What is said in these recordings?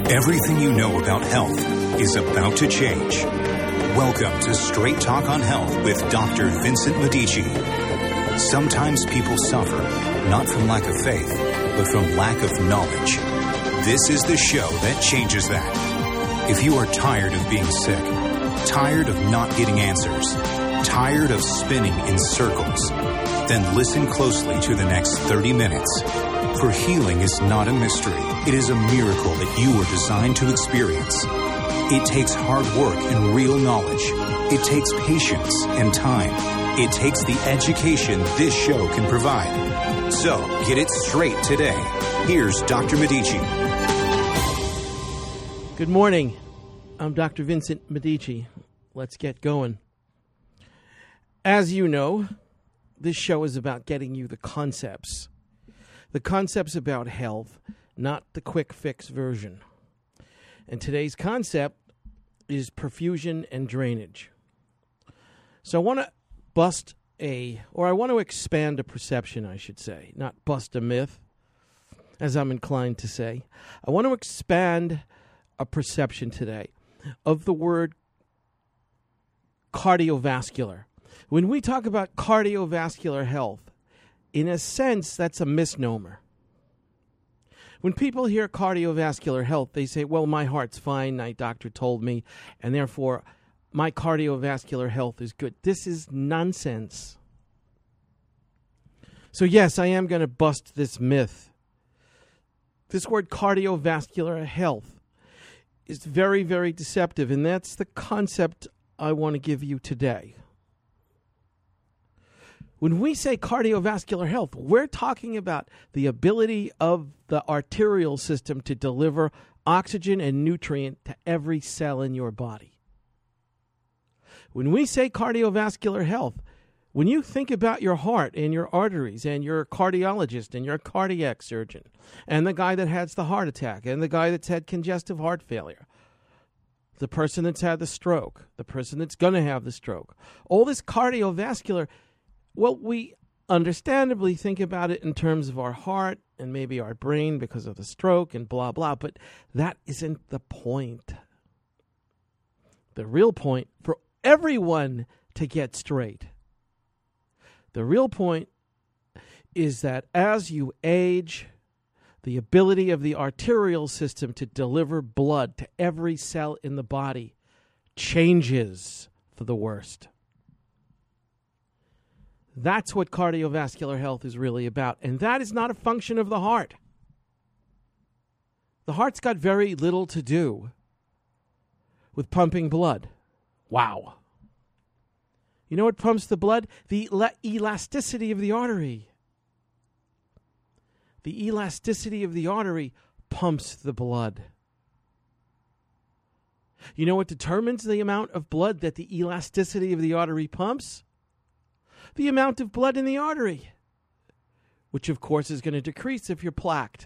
Everything you know about health is about to change. Welcome to Straight Talk on Health with Dr. Vincent Medici. Sometimes people suffer, not from lack of faith, but from lack of knowledge. This is the show that changes that. If you are tired of being sick, tired of not getting answers, tired of spinning in circles, then listen closely to the next 30 minutes. For healing is not a mystery. It is a miracle that you were designed to experience. It takes hard work and real knowledge. It takes patience and time. It takes the education this show can provide. So, get it straight today. Here's Dr. Medici. Good morning. I'm Dr. Vincent Medici. Let's get going. As you know, this show is about getting you the concepts. The concepts about health, not the quick fix version. And today's concept is perfusion and drainage. So I want to expand a perception, I should say, not bust a myth, as I'm inclined to say. I want to expand a perception today of the word cardiovascular. When we talk about cardiovascular health, in a sense, that's a misnomer. When people hear cardiovascular health, they say, well, my heart's fine, my doctor told me, and therefore my cardiovascular health is good. This is nonsense. So yes, I am going to bust this myth. This word cardiovascular health is very, very deceptive, and that's the concept I want to give you today. When we say cardiovascular health, we're talking about the ability of the arterial system to deliver oxygen and nutrient to every cell in your body. When we say cardiovascular health, when you think about your heart and your arteries and your cardiologist and your cardiac surgeon and the guy that has the heart attack and the guy that's had congestive heart failure, the person that's had the stroke, the person that's going to have the stroke, all this cardiovascular, well, we understandably think about it in terms of our heart and maybe our brain because of the stroke and blah, blah, but that isn't the point. The real point for everyone to get straight, the real point is that as you age, the ability of the arterial system to deliver blood to every cell in the body changes for the worst. That's what cardiovascular health is really about, and that is not a function of the heart. The heart's got very little to do with pumping blood. Wow. You know what pumps the blood? The elasticity of the artery. The elasticity of the artery pumps the blood. You know what determines the amount of blood that the elasticity of the artery pumps? The amount of blood in the artery, which of course is going to decrease if you're plaqued.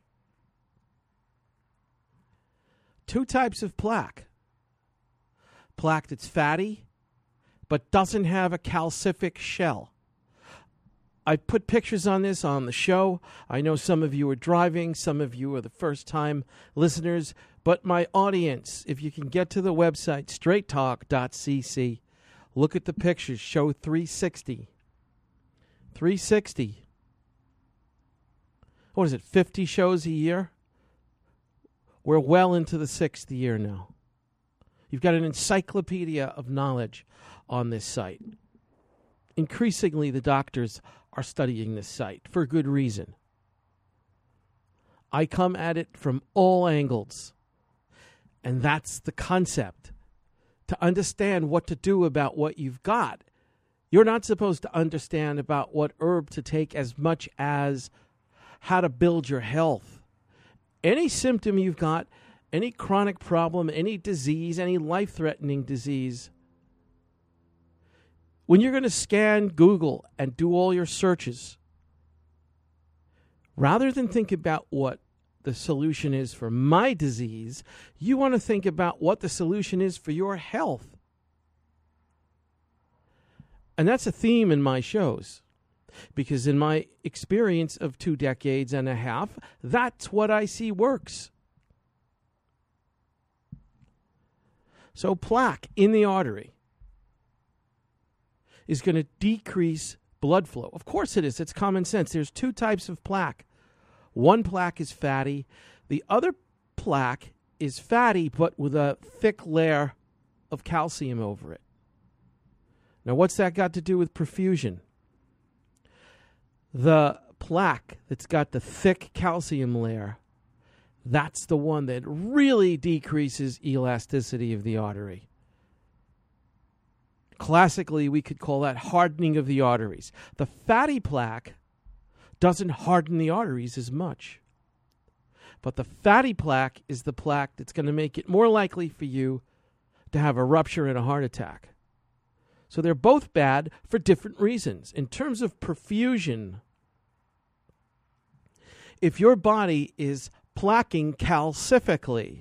Two types of plaque. Plaque that's fatty but doesn't have a calcific shell. I put pictures on this on the show. I know some of you are driving, some of you are the first-time listeners, but my audience, if you can get to the website, straighttalk.cc, look at the pictures, show 360. 360. What is it, 50 shows a year? We're well into the sixth year now. You've got an encyclopedia of knowledge on this site. Increasingly, the doctors are studying this site for good reason. I come at it from all angles, and that's the concept. To understand what to do about what you've got. You're not supposed to understand about what herb to take as much as how to build your health. Any symptom you've got, any chronic problem, any disease, any life-threatening disease, when you're going to scan Google and do all your searches, rather than think about what the solution is for my disease, you want to think about what the solution is for your health. And that's a theme in my shows. Because in my experience of 2 decades and a half, that's what I see works. So plaque in the artery is going to decrease blood flow. Of course it is. It's common sense. There's two types of plaque. One plaque is fatty. The other plaque is fatty, but with a thick layer of calcium over it. Now, what's that got to do with perfusion? The plaque that's got the thick calcium layer, that's the one that really decreases elasticity of the artery. Classically, we could call that hardening of the arteries. The fatty plaque doesn't harden the arteries as much. But the fatty plaque is the plaque that's going to make it more likely for you to have a rupture and a heart attack. So they're both bad for different reasons. In terms of perfusion, if your body is plaquing calcifically,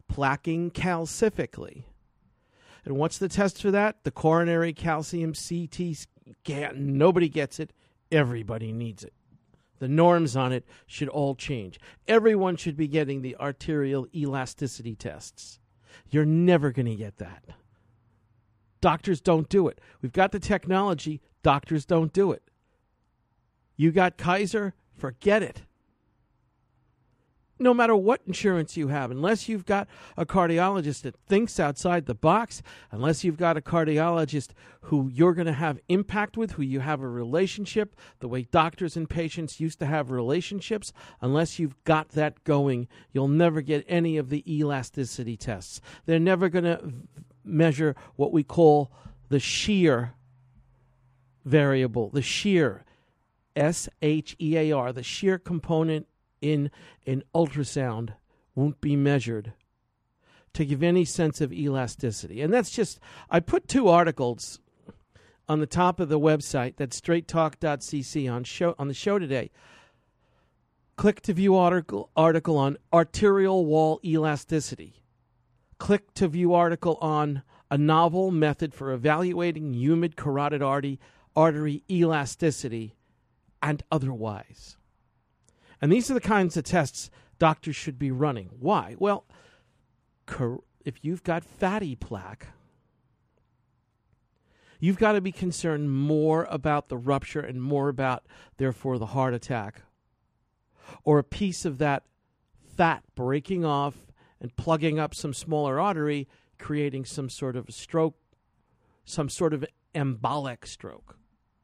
and what's the test for that? The coronary calcium CT scan. Nobody gets it. Everybody needs it. The norms on it should all change. Everyone should be getting the arterial elasticity tests. You're never going to get that. Doctors don't do it. We've got the technology. Doctors don't do it. You got Kaiser? Forget it. No matter what insurance you have, unless you've got a cardiologist that thinks outside the box, unless you've got a cardiologist who you're going to have impact with, who you have a relationship, the way doctors and patients used to have relationships, unless you've got that going, you'll never get any of the elasticity tests. They're never going to measure what we call the shear variable, the shear, SHEAR, the shear component in an ultrasound won't be measured to give any sense of elasticity. And that's just, I put two articles on the top of the website, that's straighttalk.cc on the show today. Click to view article on arterial wall elasticity. Click to view article on a novel method for evaluating humid carotid artery elasticity and otherwise. And these are the kinds of tests doctors should be running. Why? Well, if you've got fatty plaque, you've got to be concerned more about the rupture and more about, therefore, the heart attack, or a piece of that fat breaking off and plugging up some smaller artery, creating some sort of stroke, some sort of embolic stroke.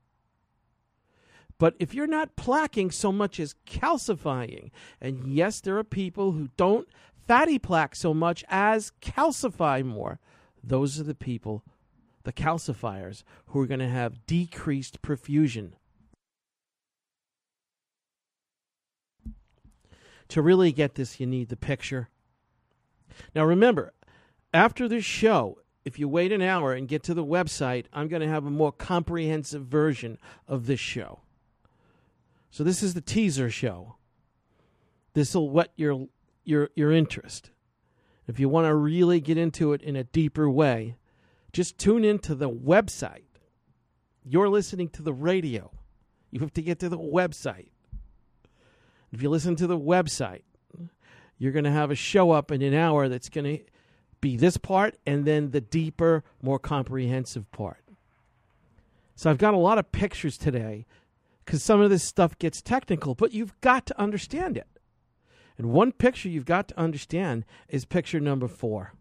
But if you're not plaquing so much as calcifying, and yes, there are people who don't fatty plaque so much as calcify more, those are the people, the calcifiers, who are going to have decreased perfusion. To really get this, you need the picture. Now remember, after this show, if you wait an hour and get to the website, I'm going to have a more comprehensive version of this show. So this is the teaser show. This will whet your interest. If you want to really get into it in a deeper way, just tune into the website. You're listening to the radio. You have to get to the website. If you listen to the website, you're going to have a show up in an hour that's going to be this part and then the deeper, more comprehensive part. So I've got a lot of pictures today because some of this stuff gets technical, but you've got to understand it. And one picture you've got to understand is picture number 4.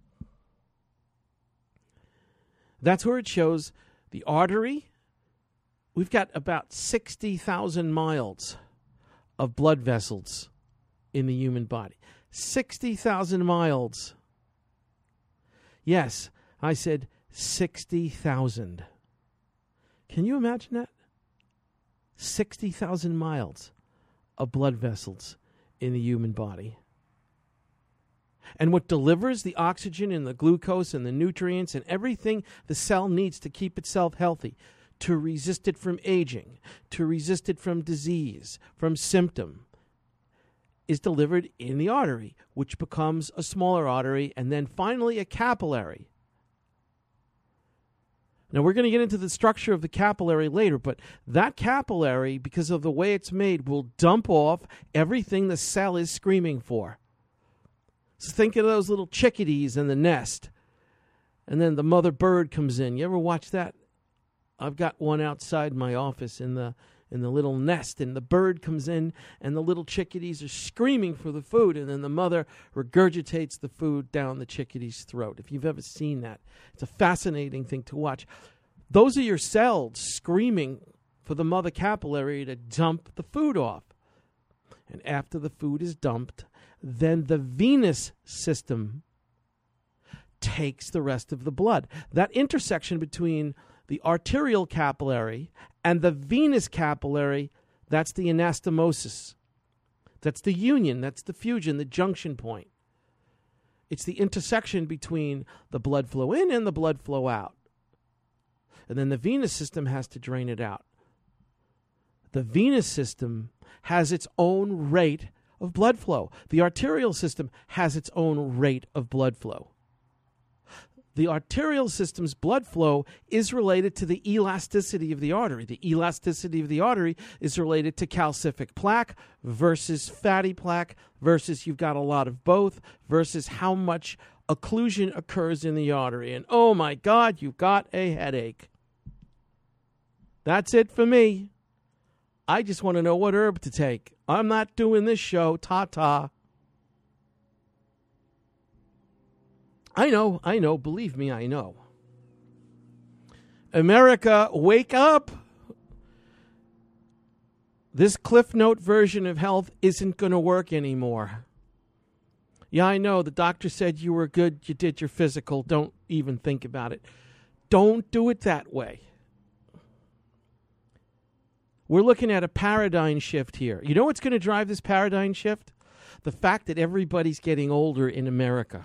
That's where it shows the artery. We've got about 60,000 miles of blood vessels in the human body. 60,000 miles. Yes, I said 60,000. Can you imagine that? 60,000 miles of blood vessels in the human body. And what delivers the oxygen and the glucose and the nutrients and everything the cell needs to keep itself healthy, to resist it from aging, to resist it from disease, from symptom, is delivered in the artery, which becomes a smaller artery and then finally a capillary. Now, we're going to get into the structure of the capillary later, but that capillary, because of the way it's made, will dump off everything the cell is screaming for. So think of those little chickadees in the nest. And then the mother bird comes in. You ever watch that? I've got one outside my office in the little nest, and the bird comes in, and the little chickadees are screaming for the food, and then the mother regurgitates the food down the chickadee's throat. If you've ever seen that, it's a fascinating thing to watch. Those are your cells screaming for the mother capillary to dump the food off. And after the food is dumped, then the venous system takes the rest of the blood. That intersection between the arterial capillary and the venous capillary, that's the anastomosis. That's the union, that's the fusion, the junction point. It's the intersection between the blood flow in and the blood flow out. And then the venous system has to drain it out. The venous system has its own rate of blood flow. The arterial system has its own rate of blood flow. The arterial system's blood flow is related to the elasticity of the artery. The elasticity of the artery is related to calcific plaque versus fatty plaque versus you've got a lot of both versus how much occlusion occurs in the artery. And oh my God, you've got a headache. That's it for me. I just want to know what herb to take. I'm not doing this show. Ta-ta. I know. Believe me, I know. America, wake up. This Cliff Note version of health isn't going to work anymore. Yeah, I know. The doctor said you were good. You did your physical. Don't even think about it. Don't do it that way. We're looking at a paradigm shift here. You know what's going to drive this paradigm shift? The fact that everybody's getting older in America.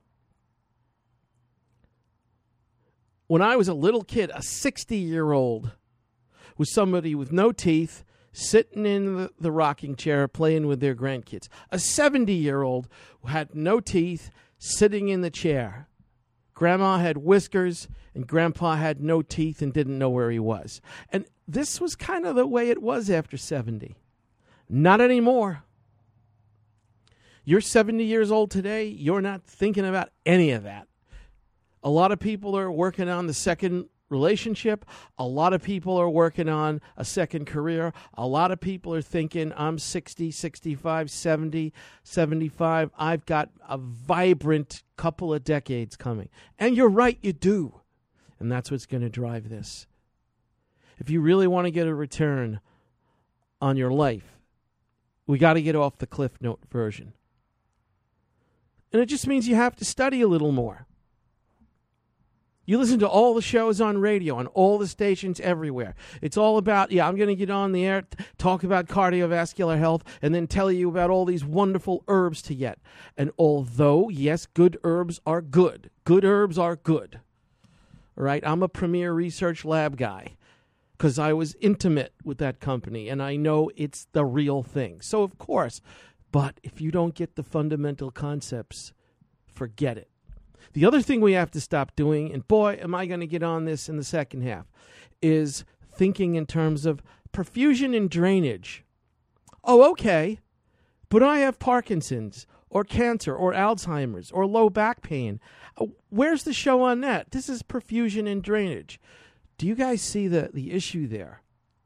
When I was a little kid, a 60-year-old was somebody with no teeth sitting in the rocking chair playing with their grandkids. A 70-year-old who had no teeth sitting in the chair. Grandma had whiskers and Grandpa had no teeth and didn't know where he was. And this was kind of the way it was after 70. Not anymore. You're 70 years old today, you're not thinking about any of that. A lot of people are working on the second relationship. A lot of people are working on a second career. A lot of people are thinking, I'm 60, 65, 70, 75. I've got a vibrant couple of decades coming. And you're right, you do. And that's what's going to drive this. If you really want to get a return on your life, we got to get off the Cliff Note version. And it just means you have to study a little more. You listen to all the shows on radio, on all the stations everywhere. It's all about, I'm going to get on the air, talk about cardiovascular health, and then tell you about all these wonderful herbs to get. And although, yes, good herbs are good. Good herbs are good. All right, I'm a Premier Research Lab guy because I was intimate with that company, and I know it's the real thing. So, of course, but if you don't get the fundamental concepts, forget it. The other thing we have to stop doing, and boy, am I going to get on this in the second half, is thinking in terms of perfusion and drainage. Oh, okay, but I have Parkinson's or cancer or Alzheimer's or low back pain. Where's the show on that? This is perfusion and drainage. Do you guys see the issue there?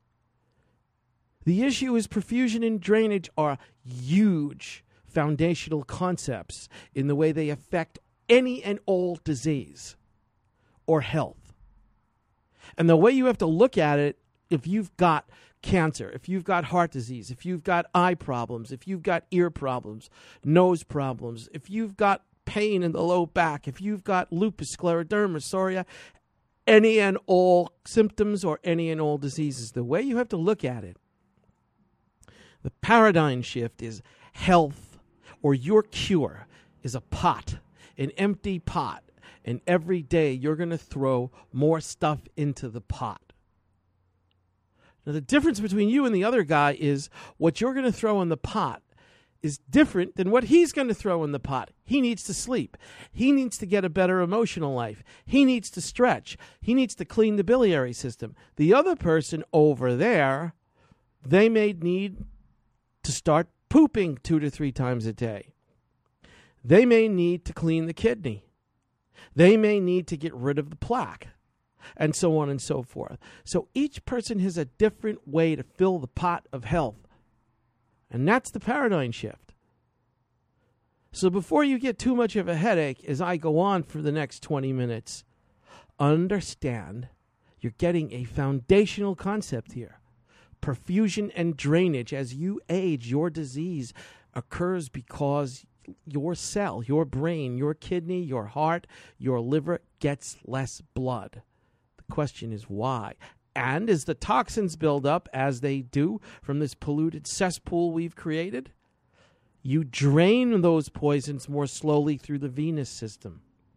The issue is perfusion and drainage are huge foundational concepts in the way they affect any and all disease or health. And the way you have to look at it, if you've got cancer, if you've got heart disease, if you've got eye problems, if you've got ear problems, nose problems, if you've got pain in the low back, if you've got lupus, scleroderma, psoriasis, any and all symptoms or any and all diseases, the way you have to look at it, the paradigm shift is health, or your cure is a pot, an empty pot, and every day you're going to throw more stuff into the pot. Now, the difference between you and the other guy is what you're going to throw in the pot is different than what he's going to throw in the pot. He needs to sleep. He needs to get a better emotional life. He needs to stretch. He needs to clean the biliary system. The other person over there, they may need to start pooping 2 to 3 times a day. They may need to clean the kidney. They may need to get rid of the plaque, and so on and so forth. So each person has a different way to fill the pot of health. And that's the paradigm shift. So before you get too much of a headache as I go on for the next 20 minutes, understand you're getting a foundational concept here. Perfusion and drainage. As you age, your disease occurs because your cell, your brain, your kidney, your heart, your liver gets less blood. The question is why? And as the toxins build up, as they do from this polluted cesspool we've created, you drain those poisons more slowly through the venous system.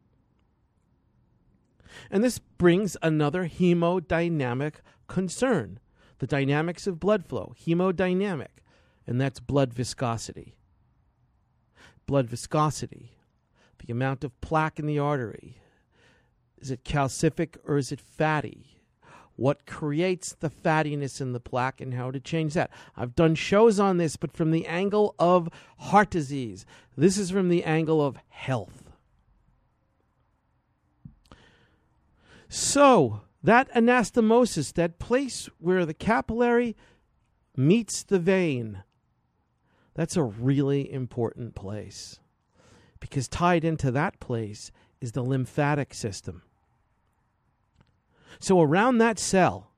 And this brings another hemodynamic concern. The dynamics of blood flow, hemodynamic, and that's blood viscosity. Blood viscosity, the amount of plaque in the artery. Is it calcific or is it fatty? What creates the fattiness in the plaque and how to change that? I've done shows on this, but from the angle of heart disease. This is from the angle of health. So, that anastomosis, that place where the capillary meets the vein, that's a really important place. Because tied into that place is the lymphatic system. So around that cell,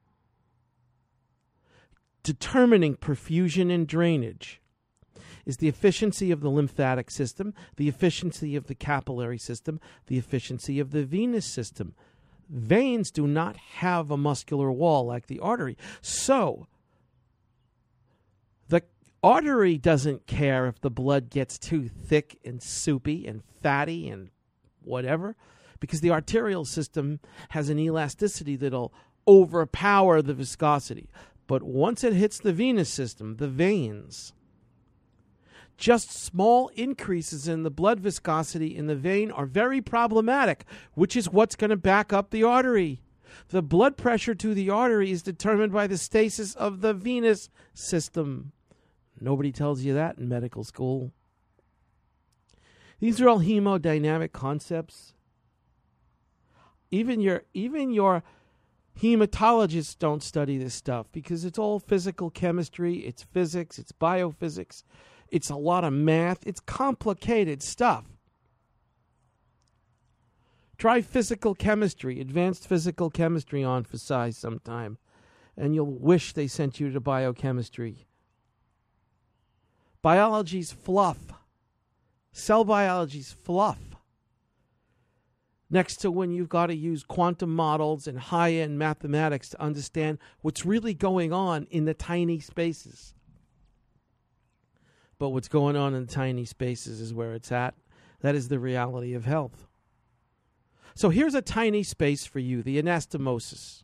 determining perfusion and drainage is the efficiency of the lymphatic system, the efficiency of the capillary system, the efficiency of the venous system. Veins do not have a muscular wall like the artery. So the artery doesn't care if the blood gets too thick and soupy and fatty and whatever, because the arterial system has an elasticity that'll overpower the viscosity. But once it hits the venous system, the veins, just small increases in the blood viscosity in the vein are very problematic, which is what's going to back up the artery. The blood pressure to the artery is determined by the stasis of the venous system. Nobody tells you that in medical school. These are all hemodynamic concepts. Even your hematologists don't study this stuff because it's all physical chemistry, it's physics, it's biophysics. It's a lot of math. It's complicated stuff. Try physical chemistry, advanced physical chemistry on for size sometime, and you'll wish they sent you to biochemistry. Biology's fluff. Cell biology's fluff. Next to when you've got to use quantum models and high-end mathematics to understand what's really going on in the tiny spaces. But what's going on in the tiny spaces is where it's at. That is the reality of health. So here's a tiny space for you, the anastomosis,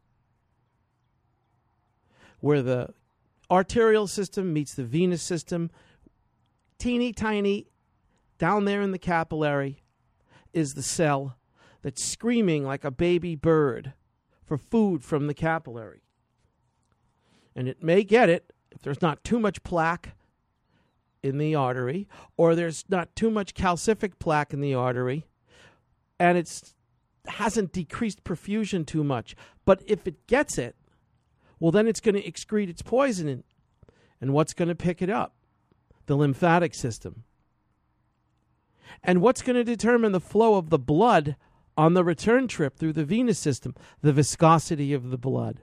where the arterial system meets the venous system. Teeny tiny, down there in the capillary, is the cell that's screaming like a baby bird for food from the capillary. And it may get it if there's not too much plaque in the artery, or there's not too much calcific plaque in the artery, and it hasn't decreased perfusion too much. But if it gets it, well, then it's going to excrete its poison. And what's going to pick it up? The lymphatic system. And what's going to determine the flow of the blood on the return trip through the venous system? The viscosity of the blood.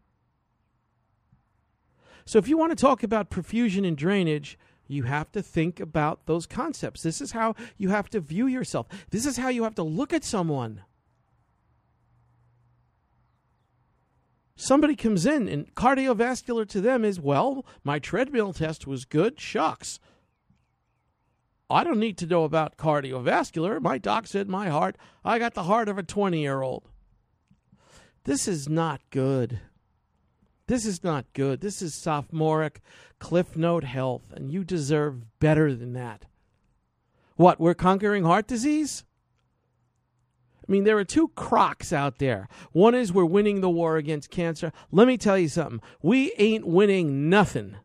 So if you want to talk about perfusion and drainage, you have to think about those concepts. This is how you have to view yourself. This is how you have to look at someone. Somebody comes in and cardiovascular to them is, well, my treadmill test was good. Shucks. I don't need to know about cardiovascular. My doc said my heart, I got the heart of a 20-year-old. This is not good. This is not good. This is sophomoric Cliff Note health, and you deserve better than that. What, we're conquering heart disease? I mean, there are two crocs out there. One is we're winning the war against cancer. Let me tell you something. We ain't winning nothing.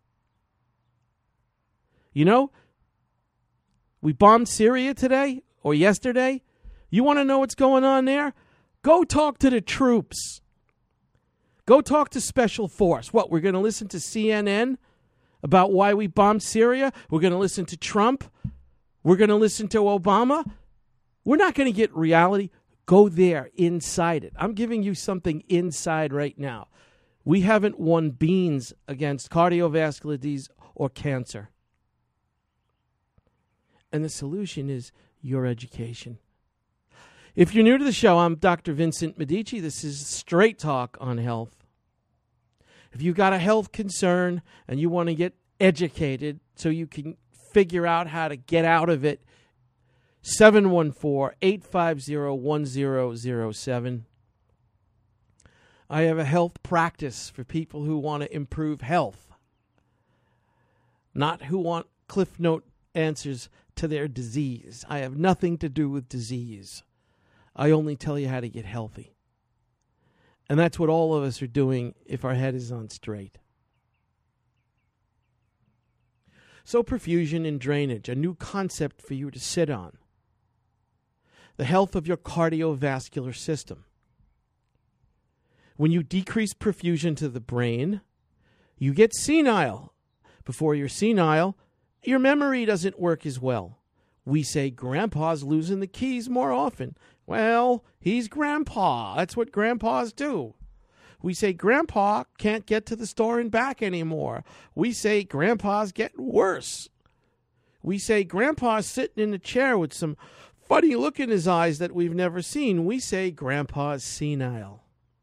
You know, we bombed Syria today or yesterday. You want to know what's going on there? Go talk to the troops. Go talk to Special Force. What, we're going to listen to CNN about why we bombed Syria? We're going to listen to Trump? We're going to listen to Obama? We're not going to get reality. Go there, inside it. I'm giving you something inside right now. We haven't won beans against cardiovascular disease or cancer. And the solution is your education. If you're new to the show, I'm Dr. Vincent Medici. This is Straight Talk on Health. If you've got a health concern and you want to get educated so you can figure out how to get out of it, 714-850-1007. I have a health practice for people who want to improve health, not who want Cliff Note answers to their disease. I have nothing to do with disease. I only tell you how to get healthy. And that's what all of us are doing if our head is on straight. So perfusion and drainage, a new concept for you to sit on. The health of your cardiovascular system. When you decrease perfusion to the brain, you get senile. Before you're senile, your memory doesn't work as well. We say Grandpa's losing the keys more often. Well, he's Grandpa. That's what grandpas do. We say Grandpa can't get to the store and back anymore. We say Grandpa's getting worse. We say Grandpa's sitting in a chair with some funny look in his eyes that we've never seen. We say Grandpa's senile.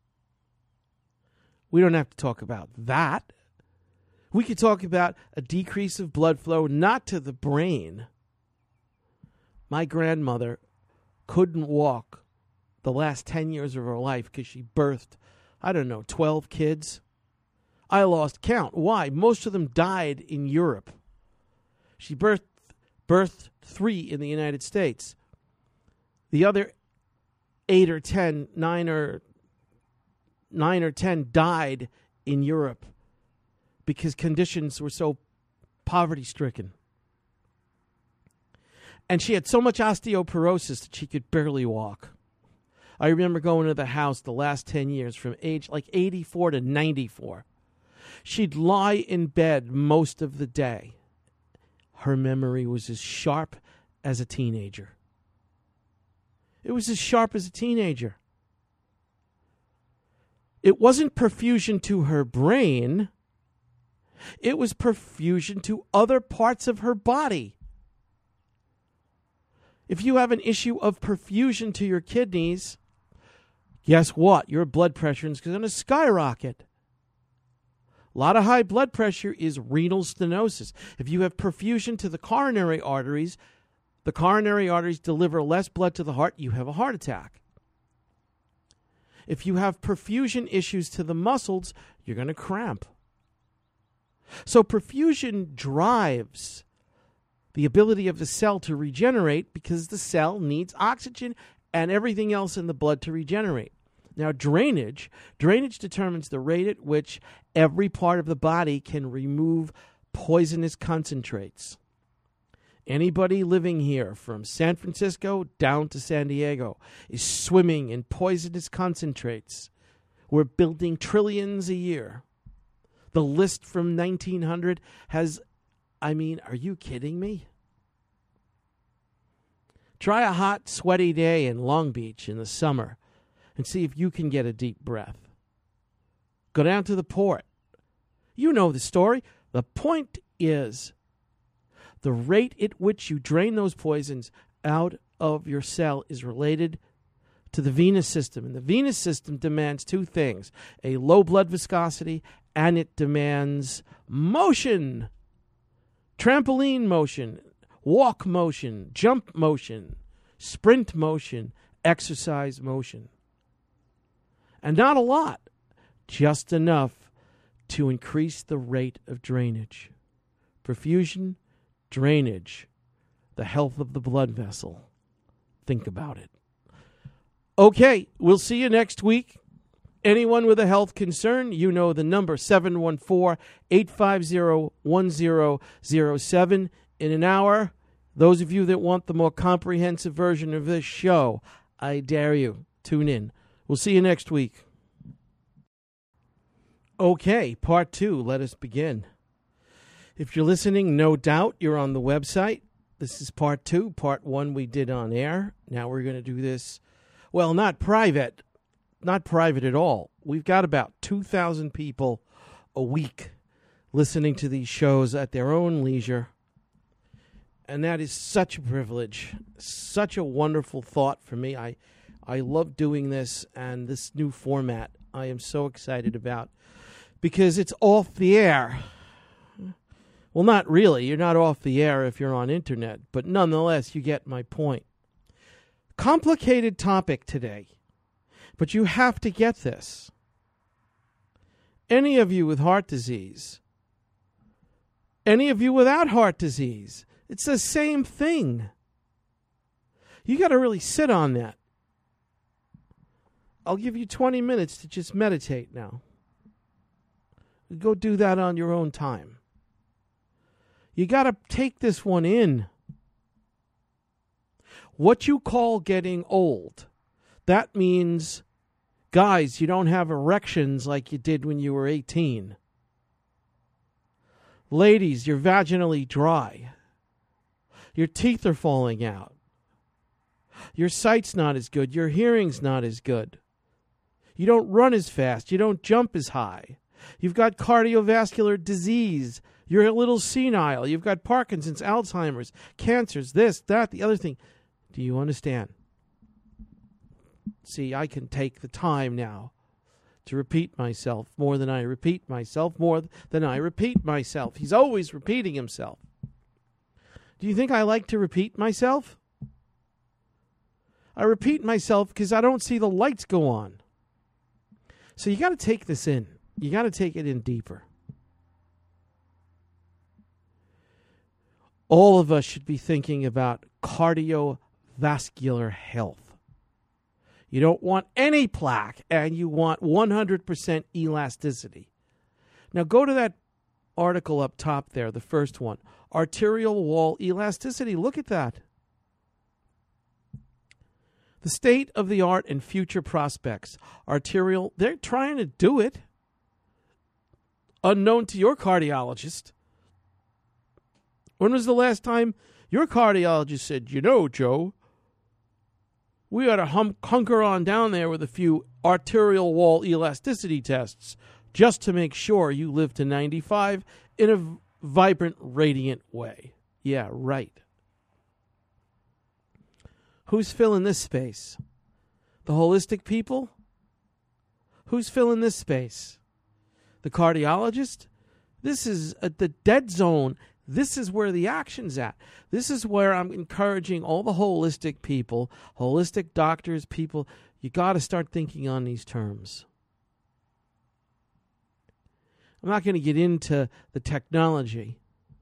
We don't have to talk about that. We could talk about a decrease of blood flow, not to the brain. My grandmother couldn't walk the last 10 years of her life because she birthed, 12 kids. I lost count. Why? Most of them died in Europe. She birthed 3 in the United States. The other 9 or 10 died in Europe because conditions were so poverty-stricken. And she had so much osteoporosis that she could barely walk. I remember going to the house the last 10 years from age like 84 to 94. She'd lie in bed most of the day. Her memory was as sharp as a teenager. It was as sharp as a teenager. It wasn't perfusion to her brain. It was perfusion to other parts of her body. If you have an issue of perfusion to your kidneys, guess what? Your blood pressure is going to skyrocket. A lot of high blood pressure is renal stenosis. If you have perfusion to the coronary arteries deliver less blood to the heart, you have a heart attack. If you have perfusion issues to the muscles, you're going to cramp. So perfusion drives the ability of the cell to regenerate because the cell needs oxygen and everything else in the blood to regenerate. Now, drainage determines the rate at which every part of the body can remove poisonous concentrates. Anybody living here from San Francisco down to San Diego is swimming in poisonous concentrates. We're building trillions a year. The list from 1900 has, are you kidding me? Try a hot, sweaty day in Long Beach in the summer and see if you can get a deep breath. Go down to the port. You know the story. The point is the rate at which you drain those poisons out of your cell is related to the venous system. And the venous system demands 2 things, a low blood viscosity, and it demands motion, trampoline motion, walk motion, jump motion, sprint motion, exercise motion. And not a lot, just enough to increase the rate of drainage. Perfusion, drainage, the health of the blood vessel. Think about it. Okay, we'll see you next week. Anyone with a health concern, you know the number, 714-850-1007. In an hour, Those of you that want the more comprehensive version of this show, I dare you, tune in. We'll see you next week. Okay, part 2. Let us begin. If you're listening, no doubt you're on the website. This is part 2. Part 1 we did on air. Now we're going to do this, well, not private at all. We've got about 2,000 people a week listening to these shows at their own leisure. And that is such a privilege, such a wonderful thought for me. I love doing this, and this new format I am so excited about because it's off the air. Well, not really. You're not off the air if you're on internet, but nonetheless, you get my point. Complicated topic today, but you have to get this. Any of you with heart disease, any of you without heart disease, it's the same thing. You got to really sit on that. I'll give you 20 minutes to just meditate now. Go do that on your own time. You got to take this one in. What you call getting old, that means, guys, you don't have erections like you did when you were 18. Ladies, you're vaginally dry. Your teeth are falling out. Your sight's not as good. Your hearing's not as good. You don't run as fast. You don't jump as high. You've got cardiovascular disease. You're a little senile. You've got Parkinson's, Alzheimer's, cancers, this, that, the other thing. Do you understand? See, I can take the time now to repeat myself more than I repeat myself, more than I repeat myself. He's always repeating himself. Do you think I like to repeat myself? I repeat myself because I don't see the lights go on. So you got to take this in. You got to take it in deeper. All of us should be thinking about cardiovascular health. You don't want any plaque, and you want 100% elasticity. Now go to that article up top there, the first one. Arterial wall elasticity. Look at that. The state of the art and future prospects. Arterial, they're trying to do it. Unknown to your cardiologist. When was the last time your cardiologist said, you know, Joe, we ought to hunker on down there with a few arterial wall elasticity tests just to make sure you live to 95 in a vibrant, radiant way. Yeah, right. Who's filling this space? The holistic people? Who's filling this space? The cardiologist? This is the dead zone. This is where the action's at. This is where I'm encouraging all the holistic people, holistic doctors, people, you got to start thinking on these terms. I'm not going to get into the technology,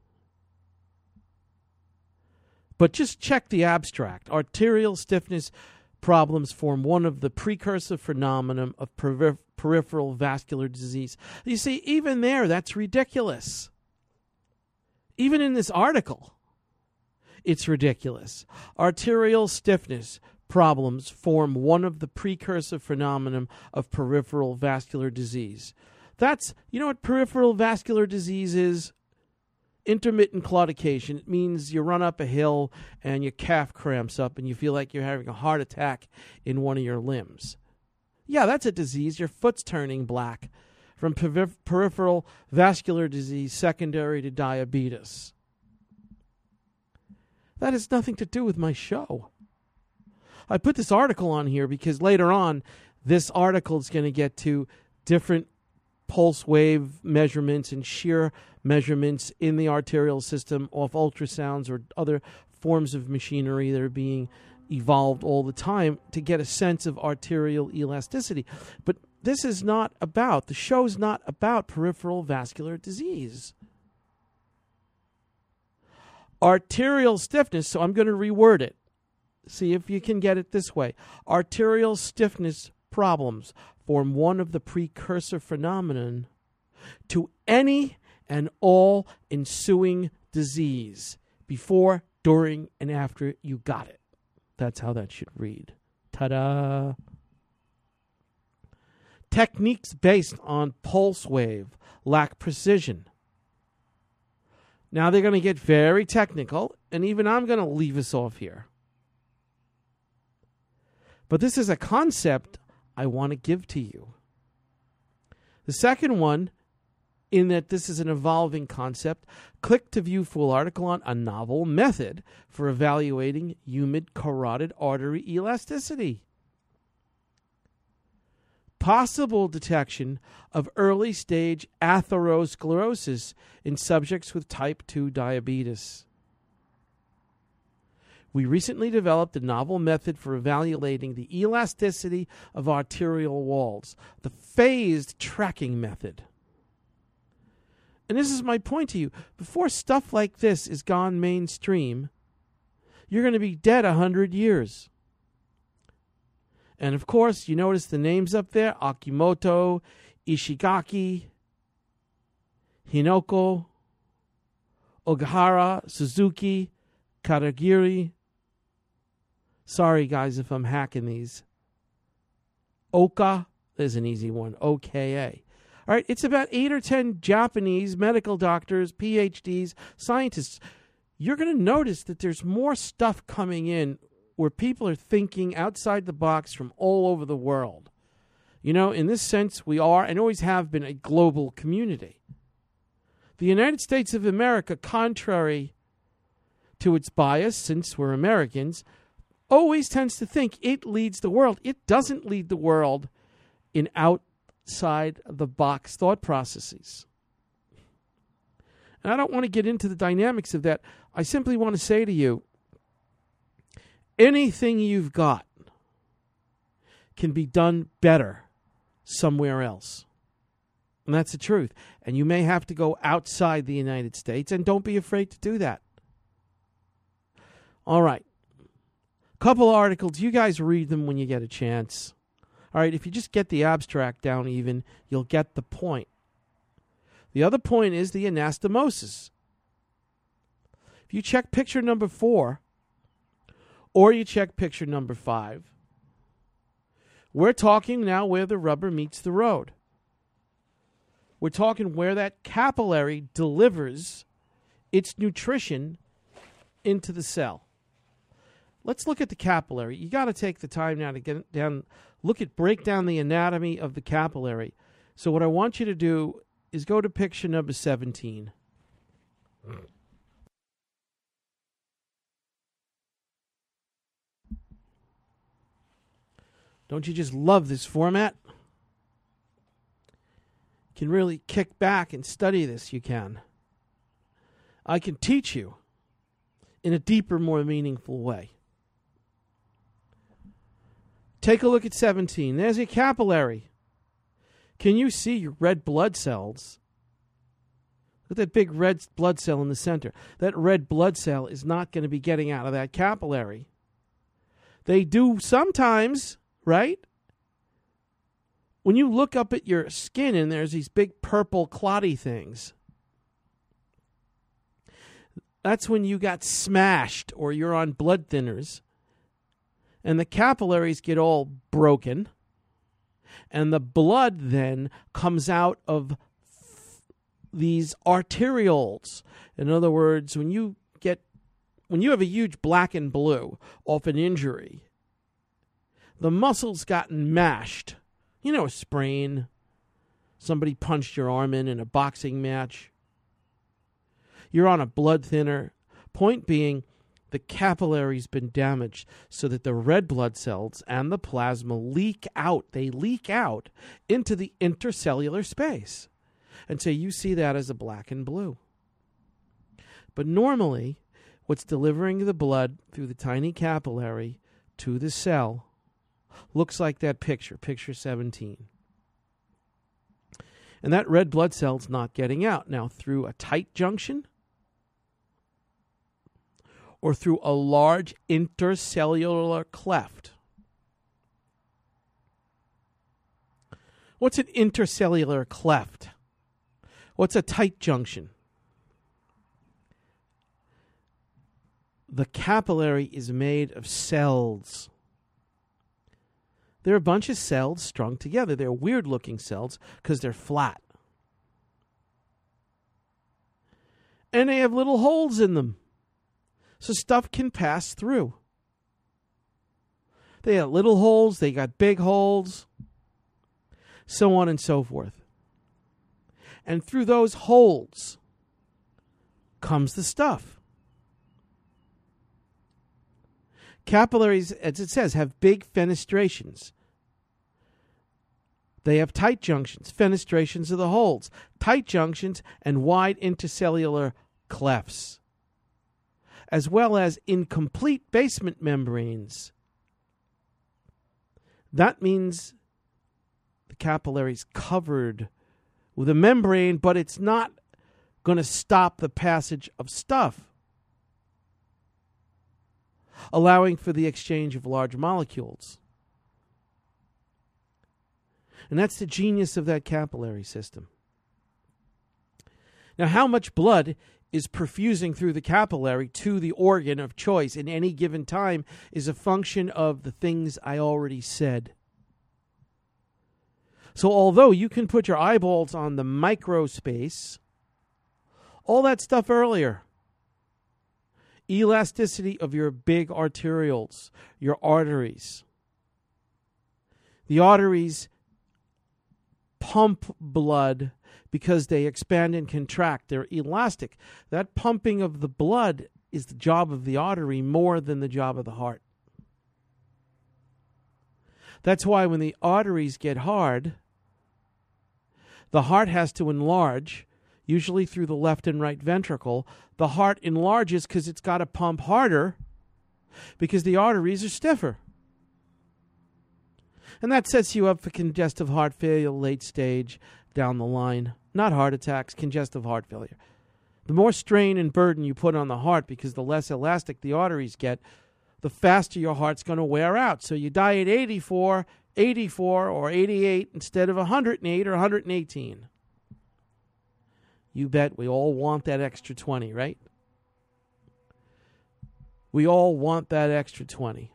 but just check the abstract. Arterial stiffness problems form one of the precursor phenomena of peripheral vascular disease. You see, even there, that's ridiculous. Even in this article, it's ridiculous. Arterial stiffness problems form one of the precursor phenomena of peripheral vascular disease. That's, you know what peripheral vascular disease is? Intermittent claudication. It means you run up a hill and your calf cramps up and you feel like you're having a heart attack in one of your limbs. Yeah, that's a disease. Your foot's turning black from peripheral vascular disease secondary to diabetes. That has nothing to do with my show. I put this article on here because later on, this article is going to get to different pulse wave measurements and shear measurements in the arterial system off ultrasounds or other forms of machinery that are being evolved all the time to get a sense of arterial elasticity. But this is not about, the show's not about peripheral vascular disease. Arterial stiffness, so I'm going to reword it. See if you can get it this way. Arterial stiffness problems form one of the precursor phenomenon to any and all ensuing disease before during and after you got it. That's how that should read. Ta-da! Techniques based on pulse wave lack precision. Now they're going to get very technical, and even I'm going to leave us off here. But this is a concept I want to give to you. The second one, in that this is an evolving concept, click to view full article on a novel method for evaluating humid carotid artery elasticity. Possible detection of early stage atherosclerosis in subjects with type 2 diabetes. We recently developed a novel method for evaluating the elasticity of arterial walls, the phased tracking method. And this is my point to you. Before stuff like this is gone mainstream, you're going to be dead 100 years. And of course, you notice the names up there: Akimoto, Ishigaki, Hinoko, Ogihara, Suzuki, Katagiri. Sorry, guys, if I'm hacking these. Oka, there's an easy one, OKA. All right, it's about 8 or 10 Japanese medical doctors, PhDs, scientists. You're going to notice that there's more stuff coming in where people are thinking outside the box from all over the world. You know, in this sense, we are and always have been a global community. The United States of America, contrary to its bias, since we're Americans, always tends to think it leads the world. It doesn't lead the world in outside-the-box thought processes. And I don't want to get into the dynamics of that. I simply want to say to you, anything you've got can be done better somewhere else. And that's the truth. And you may have to go outside the United States, and don't be afraid to do that. All right. Couple articles. You guys read them when you get a chance. All right, if you just get the abstract down even, you'll get the point. The other point is the anastomosis. If you check picture number 4, or you check picture number 5, we're talking now where the rubber meets the road. We're talking where that capillary delivers its nutrition into the cell. Let's look at the capillary. You got to take the time now to get down, break down the anatomy of the capillary. So what I want you to do is go to picture number 17. Don't you just love this format? You can really kick back and study this. You can. I can teach you in a deeper, more meaningful way. Take a look at 17. There's a capillary. Can you see your red blood cells? Look at that big red blood cell in the center. That red blood cell is not going to be getting out of that capillary. They do sometimes, right? When you look up at your skin and there's these big purple clotty things, that's when you got smashed or you're on blood thinners. And the capillaries get all broken. And the blood then comes out of these arterioles. In other words, when you have a huge black and blue off an injury, the muscle's gotten mashed. You know, a sprain. Somebody punched your arm in a boxing match. You're on a blood thinner. Point being, the capillary's been damaged so that the red blood cells and the plasma leak out. They leak out into the intercellular space. And so you see that as a black and blue. But normally, what's delivering the blood through the tiny capillary to the cell looks like that picture, picture 17. And that red blood cell's not getting out. Now, through a tight junction, or through a large intercellular cleft. What's an intercellular cleft? What's a tight junction? the capillary is made of cells. They're a bunch of cells strung together. They're weird-looking cells because they're flat. And they have little holes in them, so stuff can pass through. They got little holes, they got big holes, so on and so forth. And through those holes comes the stuff. Capillaries, as it says, have big fenestrations. They have tight junctions, fenestrations of the holes, tight junctions, and wide intercellular clefts, as well as incomplete basement membranes. That means the capillary is covered with a membrane, but it's not going to stop the passage of stuff, allowing for the exchange of large molecules. And that's the genius of that capillary system. Now, how much blood is perfusing through the capillary to the organ of choice in any given time is a function of the things I already said. So although you can put your eyeballs on the microspace, all that stuff earlier, elasticity of your big arterioles, your arteries. The arteries pump blood because they expand and contract. They're elastic. That pumping of the blood is the job of the artery more than the job of the heart. That's why when the arteries get hard, the heart has to enlarge, usually through the left and right ventricle. The heart enlarges because it's got to pump harder because the arteries are stiffer. And that sets you up for congestive heart failure late stage down the line. Not heart attacks, congestive heart failure. The more strain and burden you put on the heart because the less elastic the arteries get, the faster your heart's going to wear out. So you die at 84, or 88 instead of 108 or 118. You bet we all want that extra 20, right? We all want that extra 20.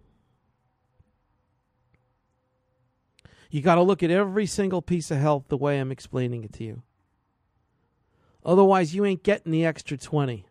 You got to look at every single piece of health the way I'm explaining it to you. Otherwise, you ain't getting the extra 20.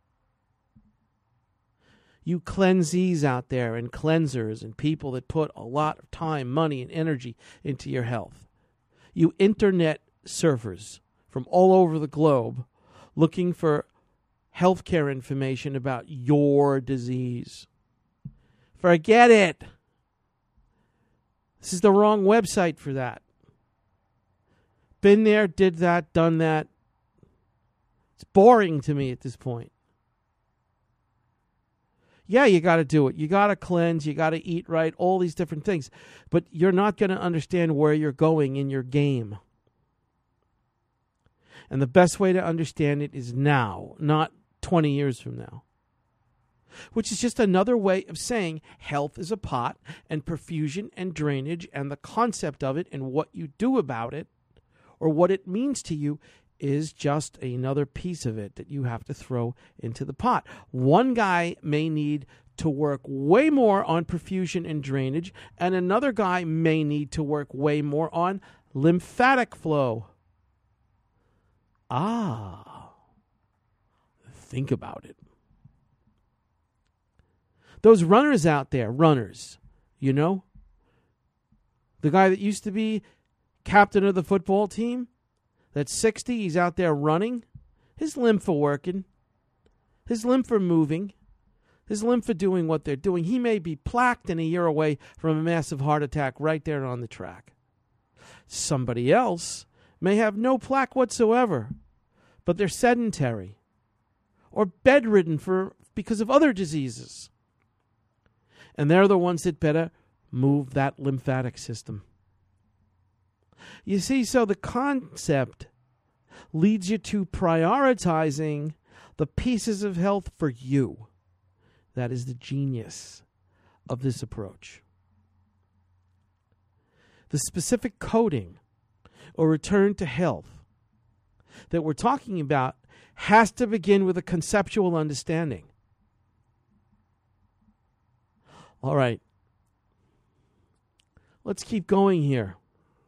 You cleansees out there and cleansers and people that put a lot of time, money, and energy into your health. You internet surfers from all over the globe looking for healthcare information about your disease. Forget it. This is the wrong website for that. Been there, did that, done that. It's boring to me at this point. Yeah, you got to do it. You got to cleanse. You got to eat right, all these different things. But you're not going to understand where you're going in your game. And the best way to understand it is now, not 20 years from now. Which is just another way of saying health is a pot, and perfusion and drainage and the concept of it and what you do about it or what it means to you is just another piece of it that you have to throw into the pot. One guy may need to work way more on perfusion and drainage, and another guy may need to work way more on lymphatic flow. Think about it. Those runners out there, you know? The guy that used to be captain of the football team, that's 60, he's out there running. His lymph are working. His lymph are moving. His lymph are doing what they're doing. He may be plaqued and a year away from a massive heart attack right there on the track. Somebody else may have no plaque whatsoever, but they're sedentary or bedridden because of other diseases. And they're the ones that better move that lymphatic system. You see, so the concept leads you to prioritizing the pieces of health for you. That is the genius of this approach. The specific coding or return to health that we're talking about has to begin with a conceptual understanding. All right. Let's keep going here.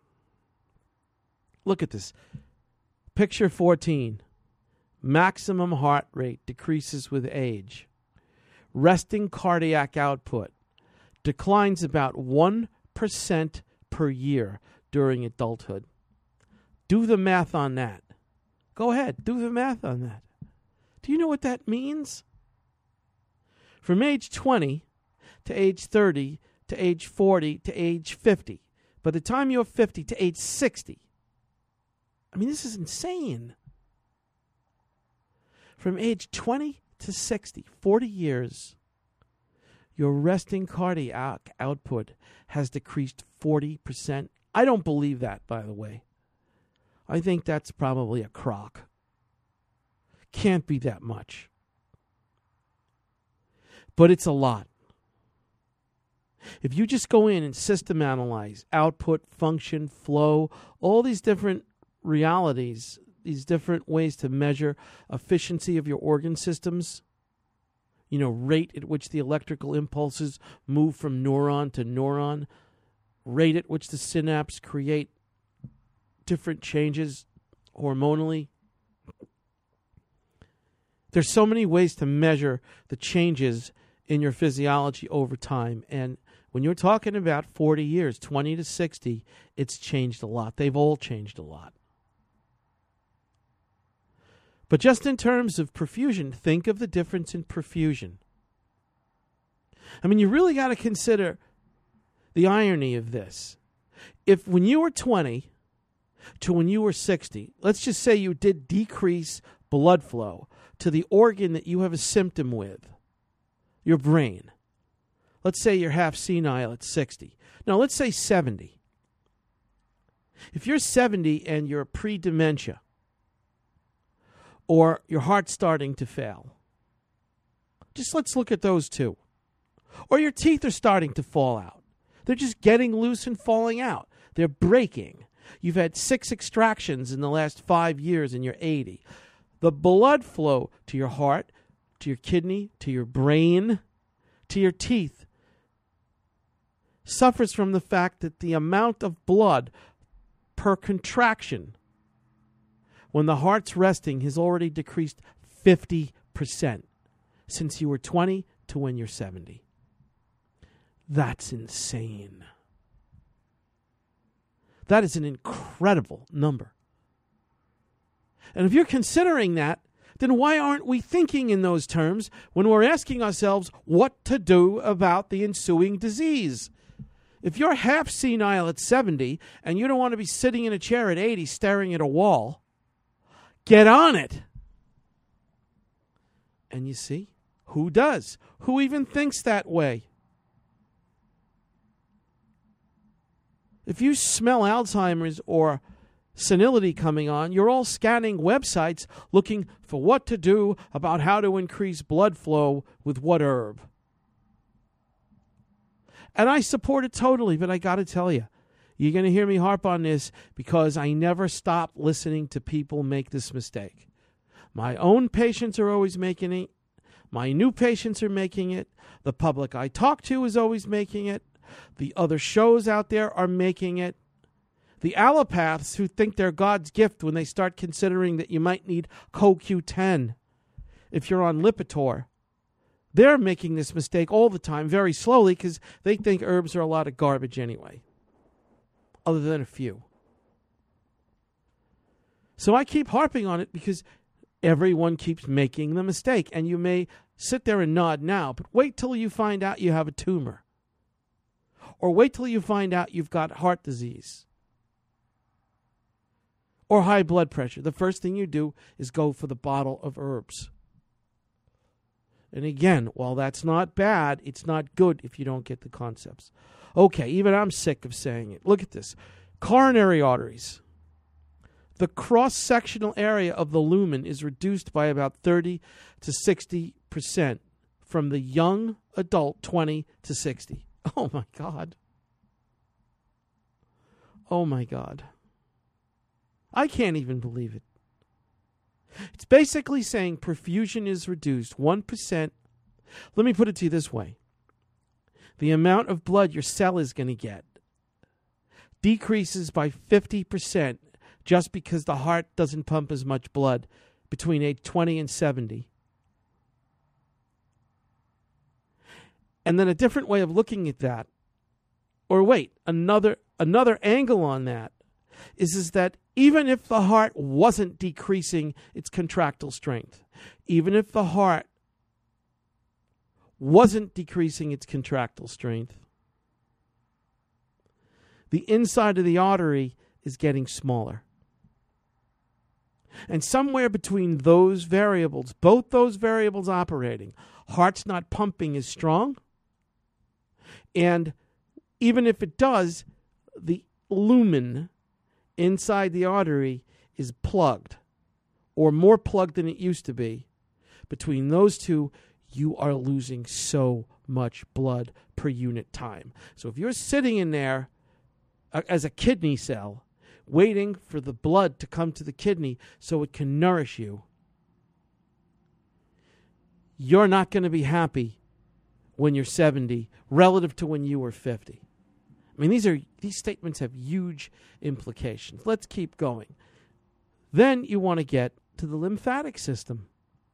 Look at this. Picture 14. Maximum heart rate decreases with age. Resting cardiac output declines about 1% per year during adulthood. Do the math on that. Go ahead, do the math on that. Do you know what that means? From age 20 to age 30 to age 40 to age 50. By the time you're 50 to age 60. I mean, this is insane. From age 20 to 60, 40 years, your resting cardiac output has decreased 40%. I don't believe that, by the way. I think that's probably a crock. Can't be that much. But it's a lot. If you just go in and system analyze output, function, flow, all these different realities, these different ways to measure efficiency of your organ systems, rate at which the electrical impulses move from neuron to neuron, rate at which the synapse create different changes hormonally. There's so many ways to measure the changes in your physiology over time. And when you're talking about 40 years, 20 to 60, it's changed a lot. They've all changed a lot. But just in terms of perfusion, think of the difference in perfusion. I mean, you really got to consider the irony of this. If when you were 20 to when you were 60, let's just say you did decrease blood flow to the organ that you have a symptom with, your brain. Let's say you're half senile at 60. Now, let's say 70. If you're 70 and you're pre-dementia, or your heart's starting to fail, just let's look at those two. Or your teeth are starting to fall out. They're just getting loose and falling out. They're breaking. You've had 6 extractions in the last 5 years and you're 80. The blood flow to your heart, to your kidney, to your brain, to your teeth suffers from the fact that the amount of blood per contraction when the heart's resting has already decreased 50% since you were 20 to when you're 70. That's insane. That is an incredible number. And if you're considering that, then why aren't we thinking in those terms when we're asking ourselves what to do about the ensuing disease? If you're half senile at 70 and you don't want to be sitting in a chair at 80 staring at a wall, get on it. And you see, who does? Who even thinks that way? If you smell Alzheimer's or senility coming on, you're all scanning websites looking for what to do about how to increase blood flow with what herb. And I support it totally, but I got to tell you, you're going to hear me harp on this because I never stop listening to people make this mistake. My own patients are always making it. My new patients are making it. The public I talk to is always making it. The other shows out there are making it. The allopaths who think they're God's gift when they start considering that you might need CoQ10 if you're on Lipitor, they're making this mistake all the time, very slowly, because they think herbs are a lot of garbage anyway, other than a few. So I keep harping on it because everyone keeps making the mistake. And you may sit there and nod now, but wait till you find out you have a tumor. Or wait till you find out you've got heart disease. Or high blood pressure. The first thing you do is go for the bottle of herbs. And again, while that's not bad, it's not good if you don't get the concepts. Okay, even I'm sick of saying it. Look at this. Coronary arteries. The cross-sectional area of the lumen is reduced by about 30 to 60% from the young adult 20 to 60. Oh, my God. Oh, my God. I can't even believe it. It's basically saying perfusion is reduced 1%. Let me put it to you this way. the amount of blood your cell is going to get decreases by 50% just because the heart doesn't pump as much blood between age 20 and 70. And then a different way of looking at that, or wait, another angle on that is that even if the heart wasn't decreasing its contractile strength, even if the heart wasn't decreasing its contractile strength, the inside of the artery is getting smaller. And somewhere between those variables, both those variables operating, heart's not pumping as strong, and even if it does, the lumen inside the artery is plugged, or more plugged than it used to be. Between those two, you are losing so much blood per unit time. So if you're sitting in there as a kidney cell, waiting for the blood to come to the kidney so it can nourish you, you're not going to be happy when you're 70 relative to when you were 50. I mean, these statements have huge implications. Let's keep going. Then you want to get to the lymphatic system.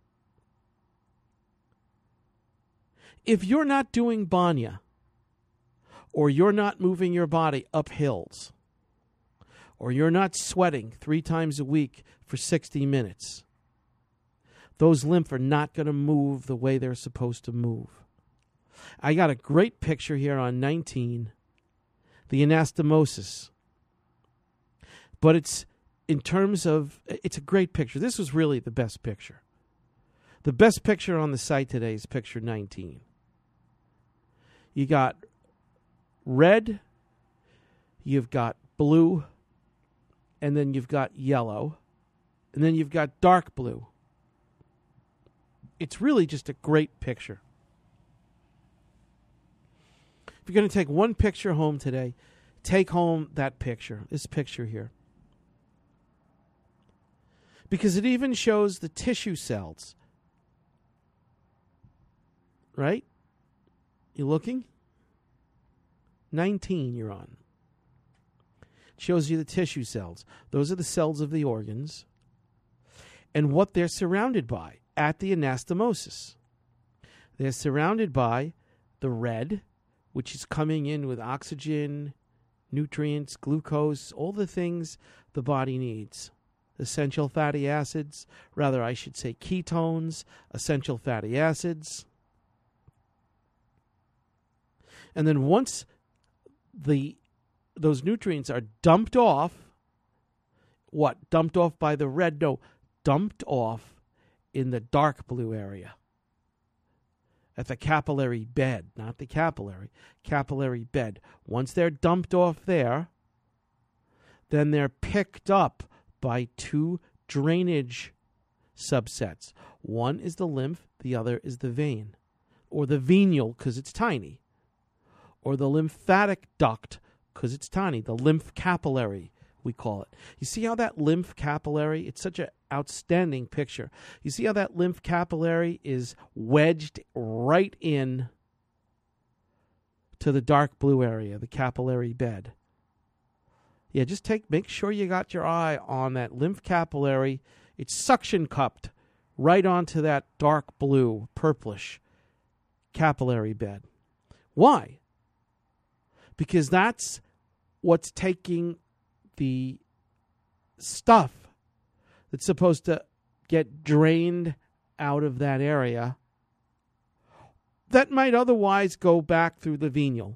If you're not doing banya, or you're not moving your body up hills, or you're not sweating 3 times a week for 60 minutes, those lymph are not going to move the way they're supposed to move. I got a great picture here on 19, the anastomosis. But it's a great picture. This was really the best picture. The best picture on the site today is picture 19. You got red, you've got blue, and then you've got yellow, and then you've got dark blue. It's really just a great picture. If you're going to take one picture home today, take home that picture, this picture here. Because it even shows the tissue cells. Right? You looking? 19 you're on. It shows you the tissue cells. Those are the cells of the organs and what they're surrounded by at the anastomosis. They're surrounded by the red, which is coming in with oxygen, nutrients, glucose, all the things the body needs. Essential fatty acids, rather I should say ketones, essential fatty acids. And then once those nutrients are dumped off, dumped off by the red? No, dumped off in the dark blue area. At the capillary bed, not the capillary bed. Once they're dumped off there, then they're picked up by 2 drainage subsets. One is the lymph, the other is the vein, or the venial because it's tiny, or the lymphatic duct because it's tiny, the lymph capillary, we call it. You see how that lymph capillary, it's such an outstanding picture. You see how that lymph capillary is wedged right in to the dark blue area, the capillary bed. Yeah, just make sure you got your eye on that lymph capillary. It's suction cupped right onto that dark blue, purplish capillary bed. Why? Because that's what's taking the stuff that's supposed to get drained out of that area that might otherwise go back through the venial.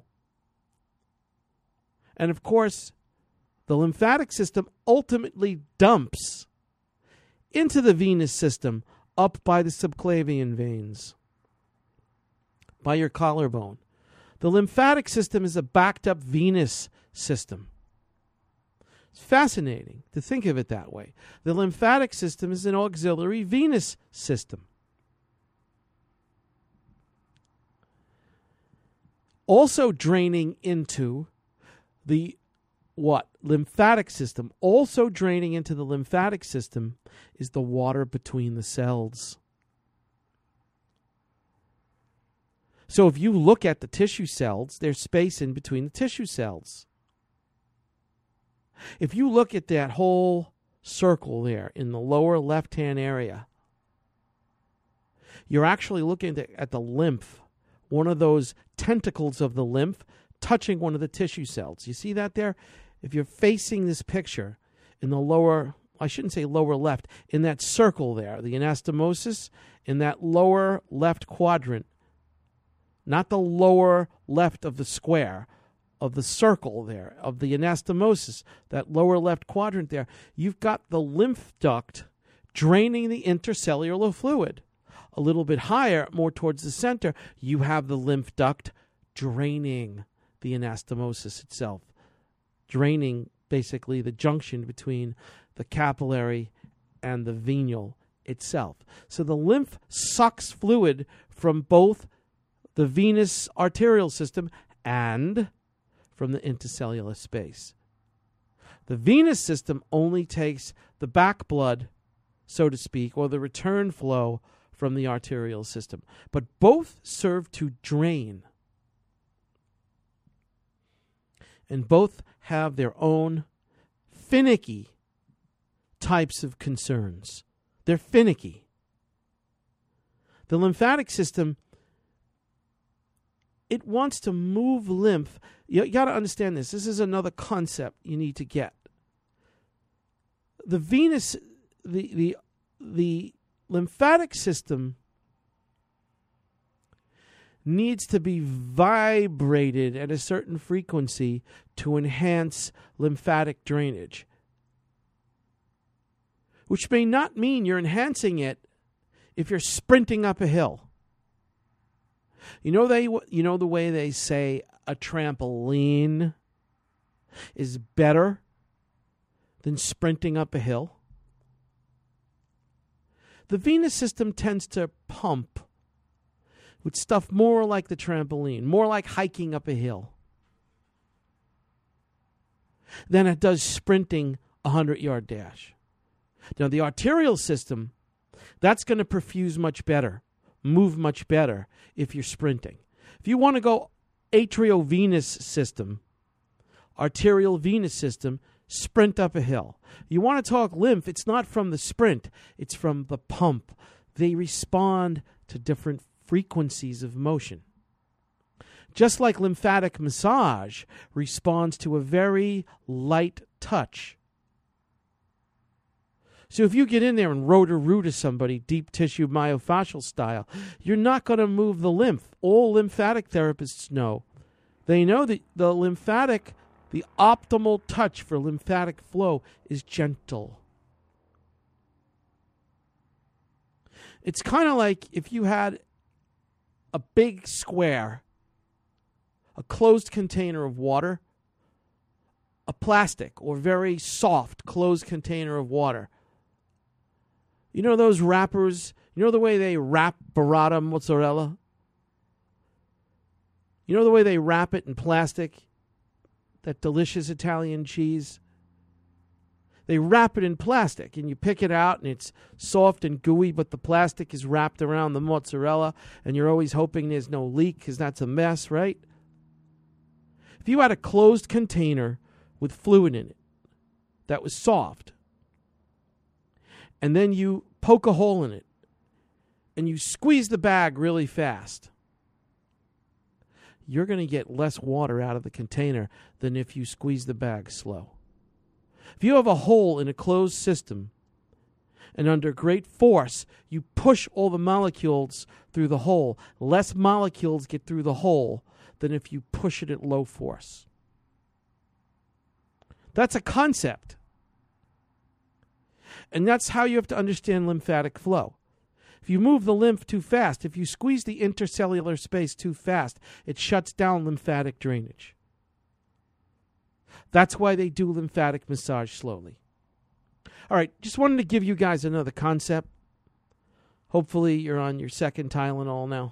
And of course, the lymphatic system ultimately dumps into the venous system up by the subclavian veins, by your collarbone. The lymphatic system is a backed up venous system. It's fascinating to think of it that way. The lymphatic system is an auxiliary venous system. Also draining into the lymphatic system. Also draining into the lymphatic system is the water between the cells. So if you look at the tissue cells, there's space in between the tissue cells. If you look at that whole circle there in the lower left-hand area, you're actually looking at the lymph, one of those tentacles of the lymph touching one of the tissue cells. You see that there? If you're facing this picture in the lower, I shouldn't say lower left, in that circle there, the anastomosis, in that lower left quadrant, not the lower left of the square, of the circle there, of the anastomosis, that lower left quadrant there, you've got the lymph duct draining the intercellular fluid. A little bit higher, more towards the center, you have the lymph duct draining the anastomosis itself, draining basically the junction between the capillary and the venule itself. So the lymph sucks fluid from both the venous arterial system and from the intercellular space. The venous system only takes the back blood, so to speak, or the return flow from the arterial system. But both serve to drain. And both have their own finicky types of concerns. They're finicky. The lymphatic system, it wants to move lymph. You got to understand this. This is another concept you need to get. The venous, the lymphatic system needs to be vibrated at a certain frequency to enhance lymphatic drainage, which may not mean you're enhancing it if you're sprinting up a hill. You know the way they say a trampoline is better than sprinting up a hill? The venous system tends to pump with stuff more like the trampoline, more like hiking up a hill, than it does sprinting a 100-yard dash. Now, the arterial system, that's going to perfuse much better, move much better if you're sprinting. If you want to go atriovenous system, arterial venous system, sprint up a hill. You want to talk lymph, it's not from the sprint, it's from the pump. They respond to different frequencies of motion. Just like lymphatic massage responds to a very light touch. So if you get in there and rotor-root to somebody, deep tissue myofascial style, you're not going to move the lymph. All lymphatic therapists know. They know that the optimal touch for lymphatic flow is gentle. It's kind of like if you had a big square, a closed container of water, a plastic or very soft closed container of water. You know those wrappers? You know the way they wrap burrata mozzarella? You know the way they wrap it in plastic? That delicious Italian cheese? They wrap it in plastic, and you pick it out, and it's soft and gooey, but the plastic is wrapped around the mozzarella, and you're always hoping there's no leak because that's a mess, right? If you had a closed container with fluid in it that was soft, and then you poke a hole in it, and you squeeze the bag really fast, you're going to get less water out of the container than if you squeeze the bag slow. If you have a hole in a closed system, and under great force, you push all the molecules through the hole, less molecules get through the hole than if you push it at low force. That's a concept. And that's how you have to understand lymphatic flow. If you move the lymph too fast, if you squeeze the intercellular space too fast, it shuts down lymphatic drainage. That's why they do lymphatic massage slowly. All right, just wanted to give you guys another concept. Hopefully you're on your second Tylenol now.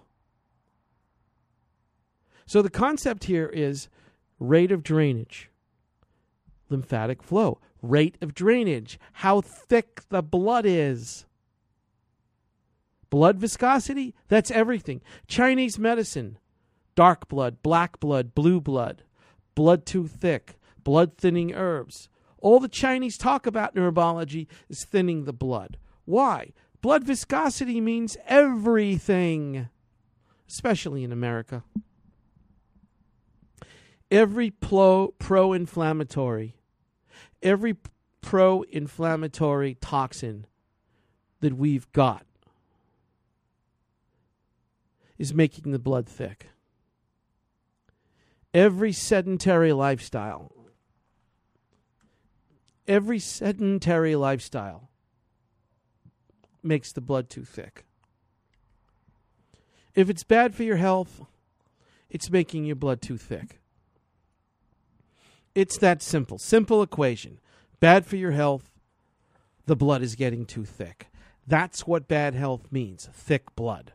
So the concept here is rate of drainage, lymphatic flow, rate of drainage, how thick the blood is. Blood viscosity, that's everything. Chinese medicine, dark blood, black blood, blue blood, blood too thick, blood thinning herbs. All the Chinese talk about in herbology is thinning the blood. Why? Blood viscosity means everything, especially in America. Every pro-inflammatory toxin that we've got is making the blood thick. Every sedentary lifestyle makes the blood too thick. If it's bad for your health, it's making your blood too thick. It's that simple. Simple equation. Bad for your health, the blood is getting too thick. That's what bad health means, thick blood.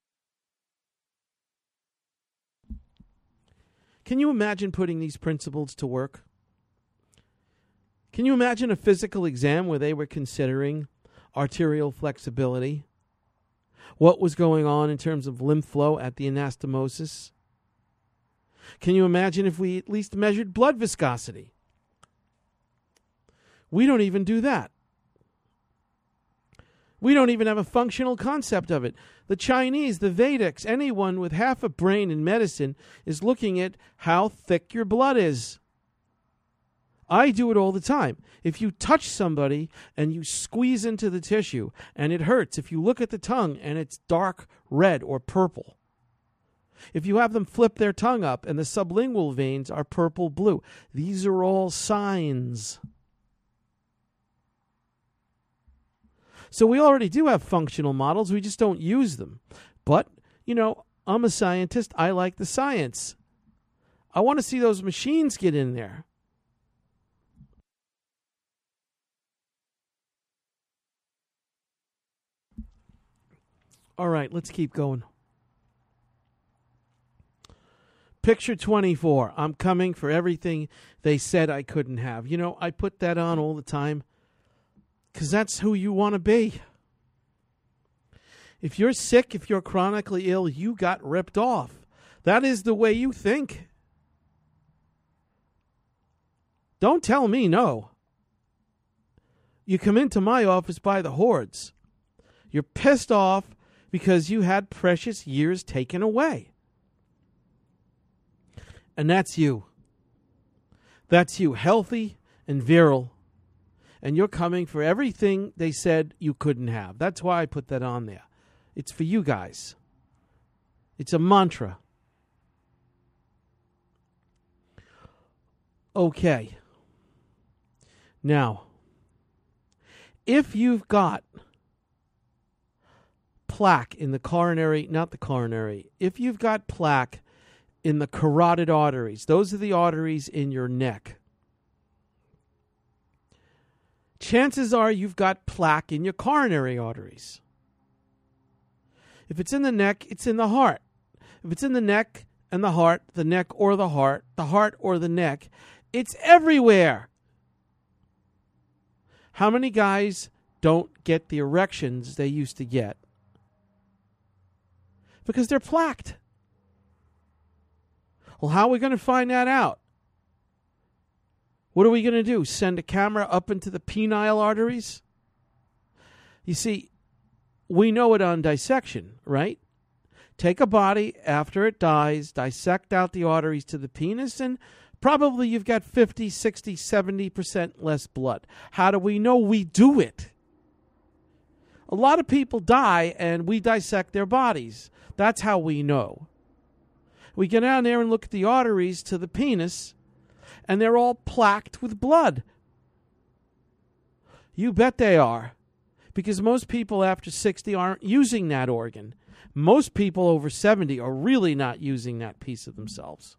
Can you imagine putting these principles to work? Can you imagine a physical exam where they were considering arterial flexibility? What was going on in terms of lymph flow at the anastomosis? Can you imagine if we at least measured blood viscosity? We don't even do that. We don't even have a functional concept of it. The Chinese, the Vedics, anyone with half a brain in medicine is looking at how thick your blood is. I do it all the time. If you touch somebody and you squeeze into the tissue and it hurts, if you look at the tongue and it's dark red or purple, if you have them flip their tongue up and the sublingual veins are purple-blue, these are all signs. So we already do have functional models. We just don't use them. But, I'm a scientist. I like the science. I want to see those machines get in there. All right, let's keep going. Picture 24. I'm coming for everything they said I couldn't have. I put that on all the time because that's who you want to be. If you're sick, if you're chronically ill, you got ripped off. That is the way you think. Don't tell me no. You come into my office by the hordes. You're pissed off because you had precious years taken away. And that's you. That's you, healthy and virile. And you're coming for everything they said you couldn't have. That's why I put that on there. It's for you guys. It's a mantra. Okay. Now, if you've got plaque in the coronary, if you've got plaque in the carotid arteries, those are the arteries in your neck, chances are you've got plaque in your coronary arteries. If it's in the neck, it's in the heart. If it's in the neck and the heart, the neck or the heart or the neck, it's everywhere. How many guys don't get the erections they used to get? Because they're plaqued. Well, how are we going to find that out? What are we going to do? Send a camera up into the penile arteries? You see, we know it on dissection, right? Take a body after it dies, dissect out the arteries to the penis, and probably you've got 50, 60, 70% less blood. How do we know? We do it. A lot of people die and we dissect their bodies. That's how we know. We get down there and look at the arteries to the penis, and they're all plaqued with blood. You bet they are, because most people after 60 aren't using that organ. Most people over 70 are really not using that piece of themselves.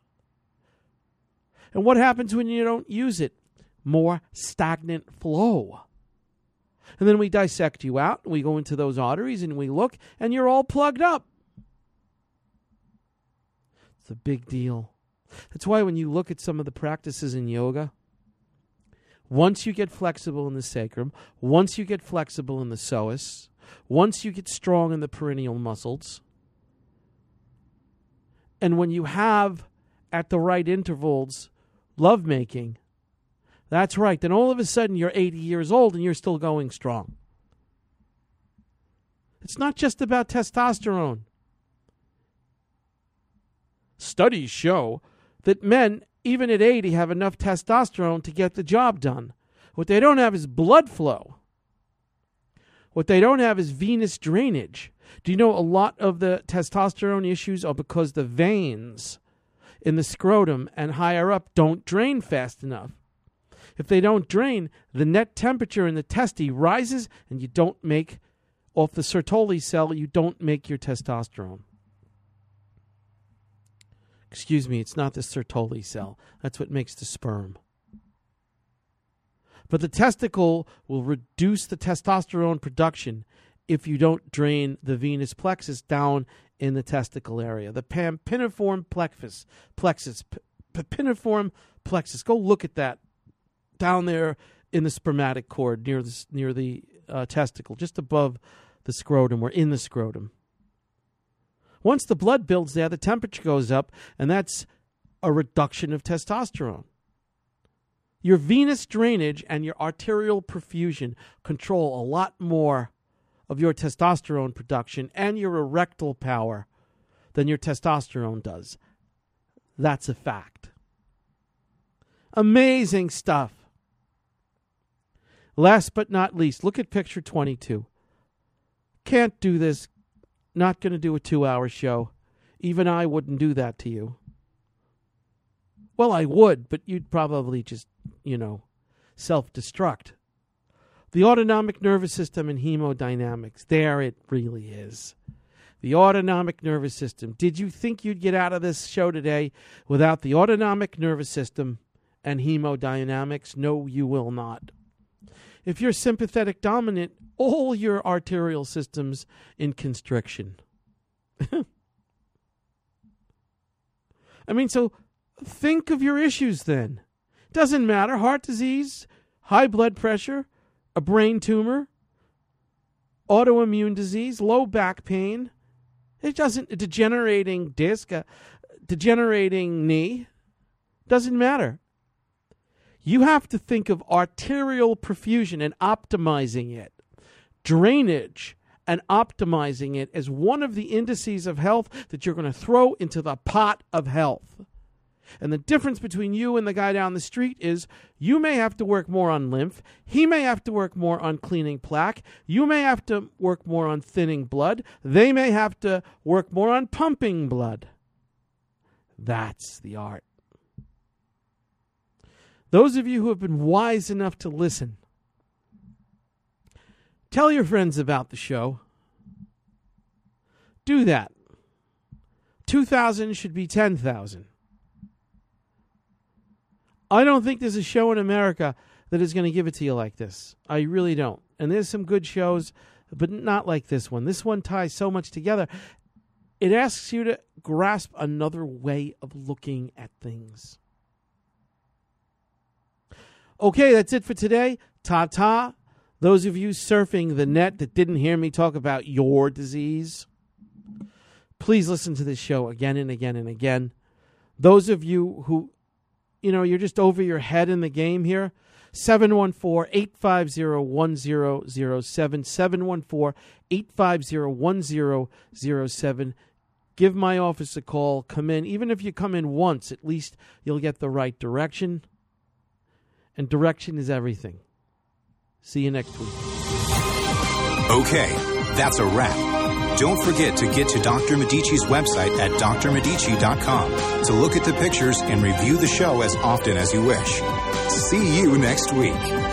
And what happens when you don't use it? More stagnant flow. And then we dissect you out, and we go into those arteries, and we look, and you're all plugged up. It's a big deal. That's why when you look at some of the practices in yoga, once you get flexible in the sacrum, once you get flexible in the psoas, once you get strong in the perineal muscles, And when you have, at the right intervals, lovemaking, that's right, then all of a sudden you're 80 years old and you're still going strong. It's not just about testosterone. Studies show that men, even at 80, have enough testosterone to get the job done. What they don't have is blood flow. What they don't have is venous drainage. Do you know a lot of the testosterone issues are because the veins in the scrotum and higher up don't drain fast enough? If they don't drain, the net temperature in the testes rises and you don't make, off the Sertoli cell, you don't make your testosterone. Excuse me, it's not the Sertoli cell. That's what makes the sperm. But the testicle will reduce the testosterone production if you don't drain the venous plexus down in the testicle area. The piniform plexus. Piniform plexus. Go look at that down there in the spermatic cord near the testicle, just above the scrotum or in the scrotum. Once the blood builds there, the temperature goes up, and that's a reduction of testosterone. Your venous drainage and your arterial perfusion control a lot more of your testosterone production and your erectile power than your testosterone does. That's a fact. Amazing stuff. Last but not least, look at picture 22. Can't do this. Not going to do a 2-hour show. Even I wouldn't do that to you. Well, I would, but you'd probably just, self-destruct. The autonomic nervous system and hemodynamics. There it really is. The autonomic nervous system. Did you think you'd get out of this show today without the autonomic nervous system and hemodynamics? No, you will not. If you're sympathetic dominant, all your arterial systems in constriction. So think of your issues then. Doesn't matter. Heart disease, high blood pressure, a brain tumor, autoimmune disease, low back pain. A degenerating disc, a degenerating knee. Doesn't matter. You have to think of arterial perfusion and optimizing it. Drainage and optimizing it as one of the indices of health that you're going to throw into the pot of health. And the difference between you and the guy down the street is you may have to work more on lymph. He may have to work more on cleaning plaque. You may have to work more on thinning blood. They may have to work more on pumping blood. That's the art. Those of you who have been wise enough to listen, tell your friends about the show. Do that. 2,000 should be 10,000. I don't think there's a show in America that is going to give it to you like this. I really don't. And there's some good shows, but not like this one. This one ties so much together. It asks you to grasp another way of looking at things. Okay, that's it for today. Ta-ta. Those of you surfing the net that didn't hear me talk about your disease, please listen to this show again and again and again. Those of you who, you're just over your head in the game here, 714-850-1007, 714-850-1007. Give my office a call. Come in. Even if you come in once, at least you'll get the right direction. And direction is everything. See you next week. Okay, that's a wrap. Don't forget to get to Dr. Medici's website at drmedici.com to look at the pictures and review the show as often as you wish. See you next week.